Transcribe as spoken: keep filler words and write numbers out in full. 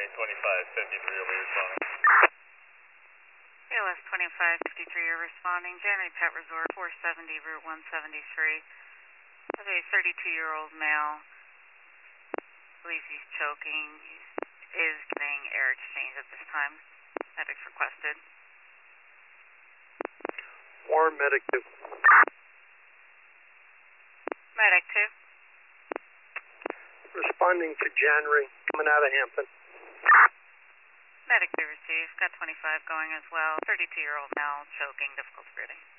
twenty-five fifty-three, will be responding. A L S twenty-five fifty-three, you're responding. January Pet Resort, four seventy, Route one seventy-three. There's a thirty-two-year-old male. Believes he's choking. He is getting air exchange at this time. Medics requested. Warren, Medic two. Medic two. Responding to January, coming out of Hampton. Medic two received. Got twenty-five going as well. thirty-two-year-old male choking, difficult breathing.